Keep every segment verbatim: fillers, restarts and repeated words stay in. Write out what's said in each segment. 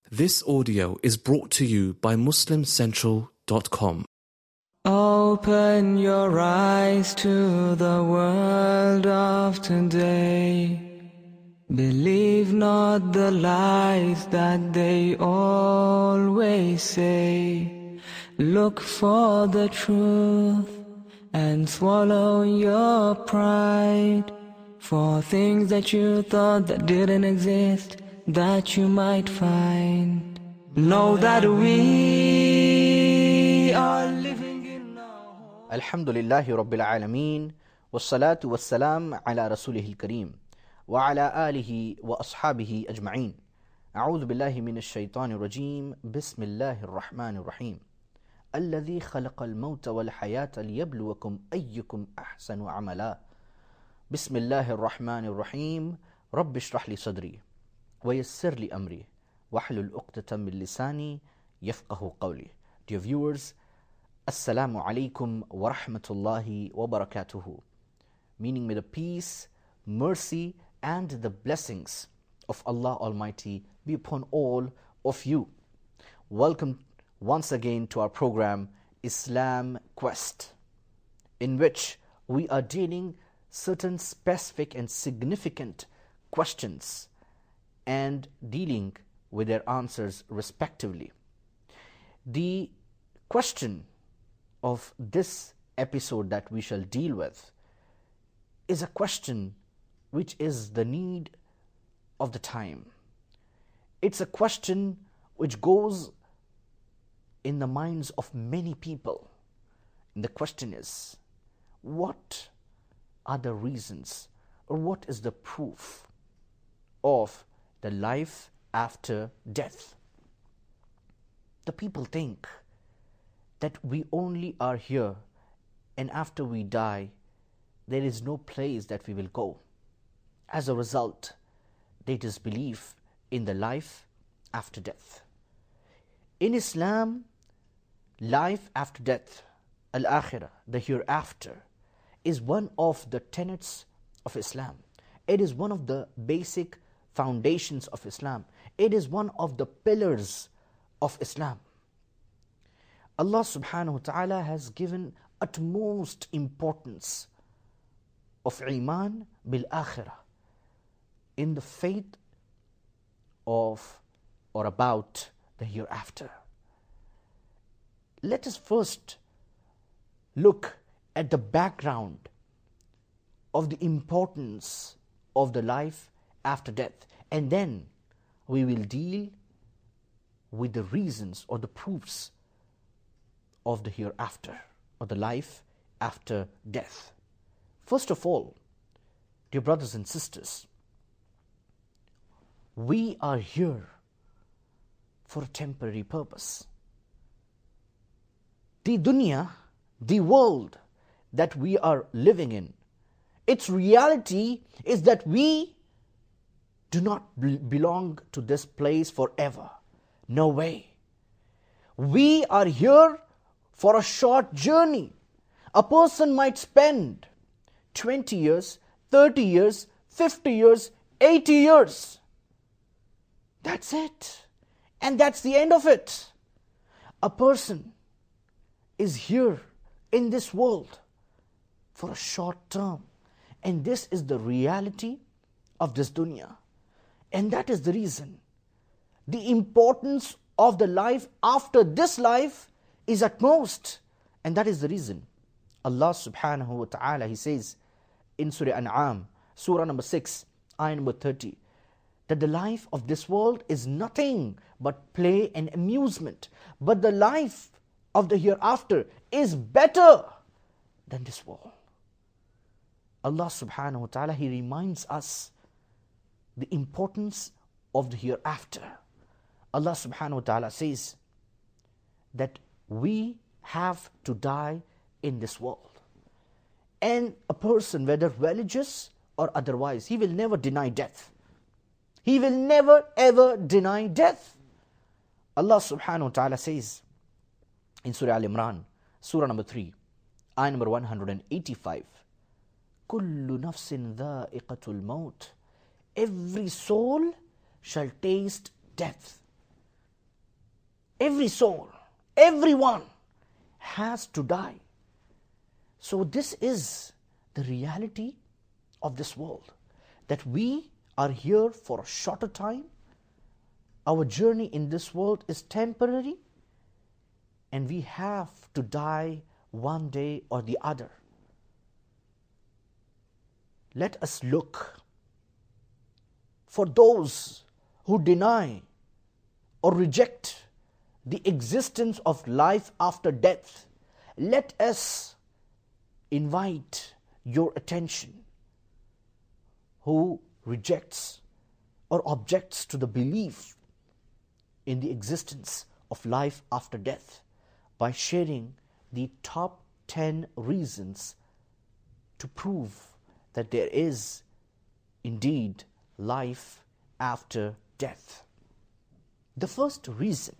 This audio is brought to you by Muslim Central dot com. Open your eyes to the world of today. Believe not the lies that they always say. Look for the truth and swallow your pride. For things that you thought that didn't exist, that you might find. Know that we are living in our home. Alhamdulillahi Rabbil Alameen, wassalatu wassalam ala Rasulihil Kareem, wa ala alihi wa ashabihi ajma'een. A'udhu billahi minash shaitanir rajeem, bismillahir rahmanir rahim. Alladhi khalaqal mawta wal hayata liyabluwakum ayyukum ahsanu amala. Bismillahir rahmanir rahim. Rabbi shrah li sadri wa yassir li amri wahlul uqdatan min lisani yafqahu qawli. Dear viewers, Assalamu alaikum wa rahmatullahi wa barakatuhu. Meaning, may the peace, mercy and the blessings of Allah Almighty be upon all of you. Welcome once again to our program Islam Quest, in which we are dealing certain specific and significant questions and dealing with their answers respectively. The question of this episode that we shall deal with is a question which is the need of the time. It's a question which goes in the minds of many people. And the question is, what are the reasons, or what is the proof of the life after death? The people think that we only are here, and after we die, there is no place that we will go. As a result, they disbelieve in the life after death. In Islam, life after death, al-akhirah, the hereafter, is one of the tenets of Islam. It is one of the basic foundations of Islam. It is one of the pillars of Islam. Allah subhanahu wa ta'ala has given utmost importance of iman bil akhirah, in the faith of or about the hereafter. Let us first look at the background of the importance of the life after death, and then we will deal with the reasons or the proofs of the hereafter, or the life after death. First of all, dear brothers and sisters, we are here for a temporary purpose. The dunya, the world that we are living in, its reality is that we do not belong to this place forever. No way. We are here for a short journey. A person might spend twenty years, thirty years, fifty years, eighty years. That's it. And that's the end of it. A person is here in this world for a short term. And this is the reality of this dunya. And that is the reason the importance of the life after this life is utmost. And that is the reason Allah subhanahu wa ta'ala, He says in Surah An'am, Surah number six, ayah number thirty, that the life of this world is nothing but play and amusement. But the life of the hereafter is better than this world. Allah subhanahu wa ta'ala, He reminds us the importance of the hereafter. Allah subhanahu wa ta'ala says that we have to die in this world. And a person, whether religious or otherwise, he will never deny death. He will never ever deny death. Allah subhanahu wa ta'ala says in Surah Al-Imran, Surah number three, ayah number one hundred eighty-five, Kullu nafsin dha'iqatul maut. Every soul shall taste death. Every soul, everyone has to die. So this is the reality of this world, that we are here for a shorter time. Our journey in this world is temporary, and we have to die one day or the other. Let us look for those who deny or reject the existence of life after death. Let us invite your attention who rejects or objects to the belief in the existence of life after death by sharing the top ten reasons to prove that there is indeed life after death. The first reason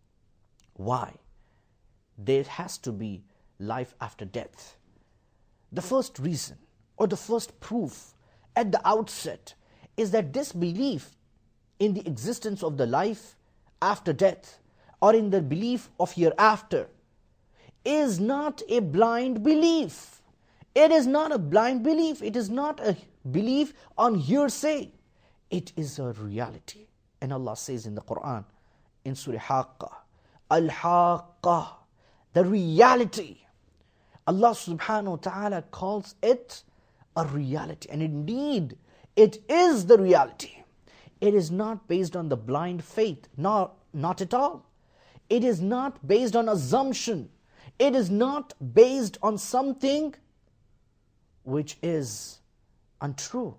why there has to be life after death, the first reason or the first proof at the outset is that this belief in the existence of the life after death or in the belief of hereafter is not a blind belief. It is not a blind belief. It is not a belief on hearsay. It is a reality. And Allah says in the Quran, in Surah Haqqah, Al-Haqqah, the reality. Allah subhanahu wa ta'ala calls it a reality. And indeed, it is the reality. It is not based on the blind faith. No, not at all. It is not based on assumption. It is not based on something which is untrue.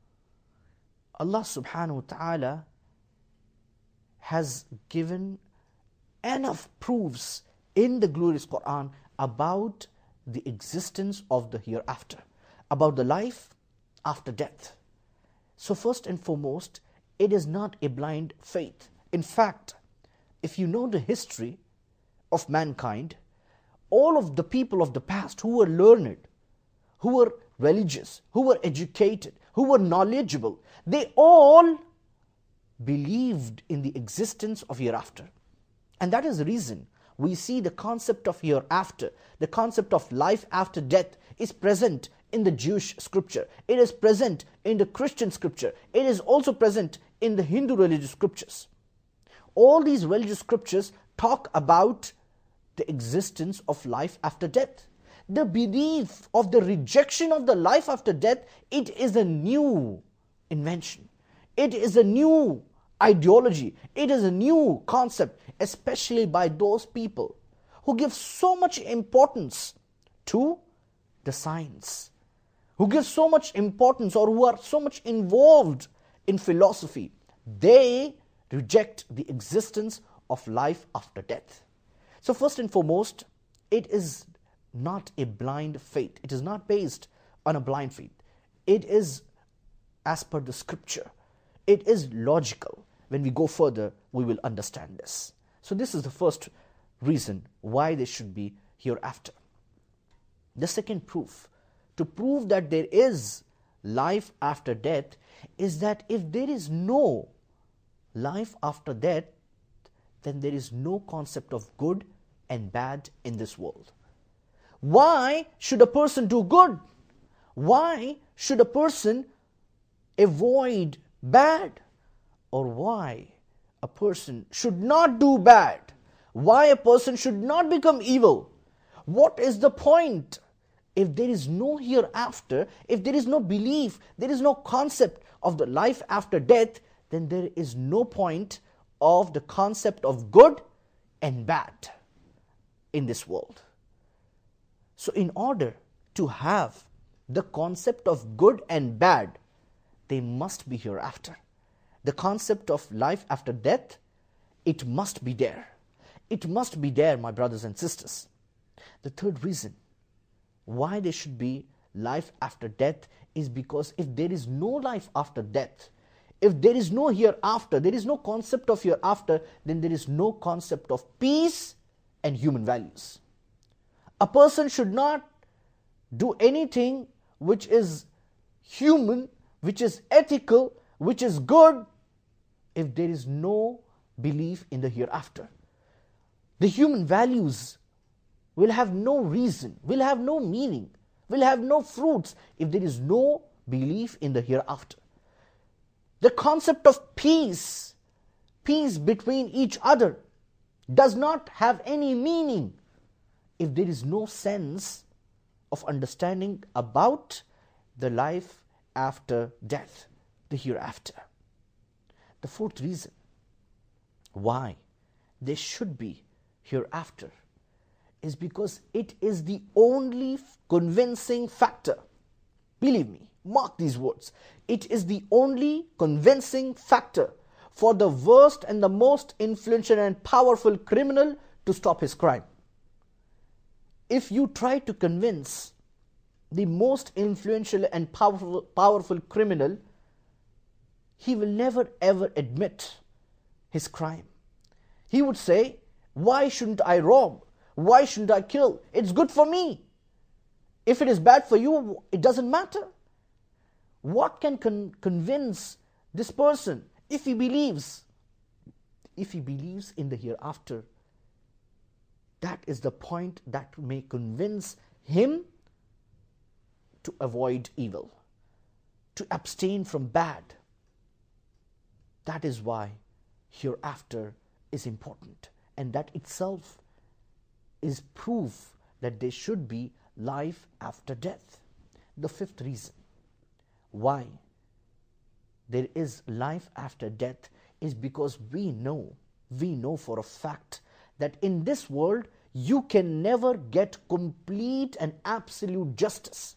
Allah subhanahu wa ta'ala has given enough proofs in the glorious Quran about the existence of the hereafter, about the life after death. So first and foremost, it is not a blind faith. In fact, if you know the history of mankind, all of the people of the past who were learned, who were religious, who were educated, who were knowledgeable, they all believed in the existence of hereafter. And that is the reason we see the concept of hereafter, the concept of life after death is present in the Jewish scripture. It is present in the Christian scripture. It is also present in the Hindu religious scriptures. All these religious scriptures talk about the existence of life after death. The belief of the rejection of the life after death, it is a new invention. It is a new ideology. It is a new concept, especially by those people who give so much importance to the science, who give so much importance or who are so much involved in philosophy. They reject the existence of life after death. So first and foremost, it is not a blind faith. It is not based on a blind faith. It is as per the scripture. It is logical. When we go further, we will understand this. So this is the first reason why there should be hereafter. The second proof, to prove that there is life after death, is that if there is no life after death, then there is no concept of good and bad in this world. Why should a person do good? Why should a person avoid bad? Or why a person should not do bad? Why a person should not become evil? What is the point? If there is no hereafter, if there is no belief, there is no concept of the life after death, then there is no point of the concept of good and bad in this world. So in order to have the concept of good and bad, they must be hereafter. The concept of life after death, it must be there. It must be there, my brothers and sisters. The third reason why there should be life after death is because if there is no life after death, if there is no hereafter, there is no concept of hereafter, then there is no concept of peace and human values. A person should not do anything which is human, which is ethical, which is good, if there is no belief in the hereafter. the human values will have no reason, will have no meaning, will have no fruits if there is no belief in the hereafter. The concept of peace, peace between each other, does not have any meaning if there is no sense of understanding about the life after death, the hereafter. The fourth reason why there should be hereafter is because it is the only convincing factor. Believe me, mark these words. It is the only convincing factor for the worst and the most influential and powerful criminal to stop his crime. If you try to convince the most influential and powerful, powerful criminal, he will never ever admit his crime. He would say, why shouldn't I rob? Why shouldn't I kill? It's good for me. If it is bad for you, it doesn't matter. What can con- convince this person if he believes? If he believes in the hereafter, that is the point that may convince him to avoid evil, to abstain from bad. That is why hereafter is important, and that itself is proof that there should be life after death. The fifth reason why there is life after death is because we know, we know for a fact that in this world you can never get complete and absolute justice.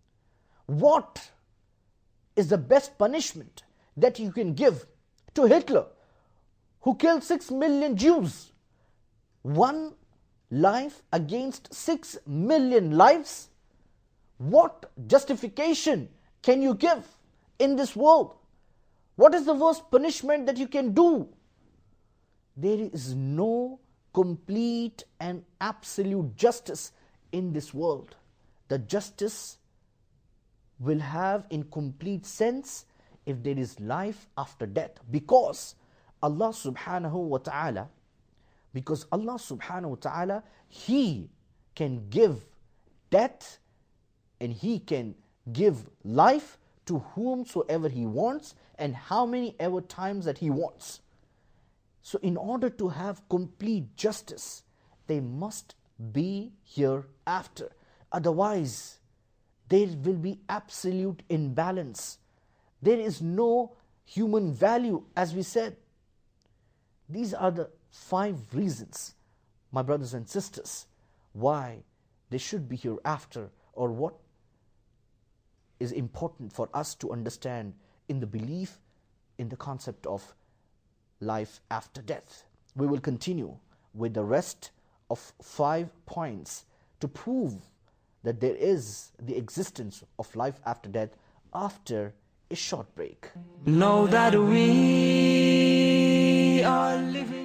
What is the best punishment that you can give to Hitler, who killed six million Jews? One life against six million lives? What justification can you give in this world? What is the worst punishment that you can do? There is no complete and absolute justice in this world. The justice will have in complete sense if there is life after death, because Allah subhanahu wa ta'ala because Allah subhanahu wa ta'ala, He can give death and He can give life to whomsoever He wants and how many ever times that He wants. So in order to have complete justice, they must be hereafter. Otherwise, there will be absolute imbalance. There is no human value, as we said. These are the five reasons, my brothers and sisters, why there should be hereafter, or what is important for us to understand in the belief in the concept of life after death. We will continue with the rest of five points to prove that there is the existence of life after death after a short break. Know that we are living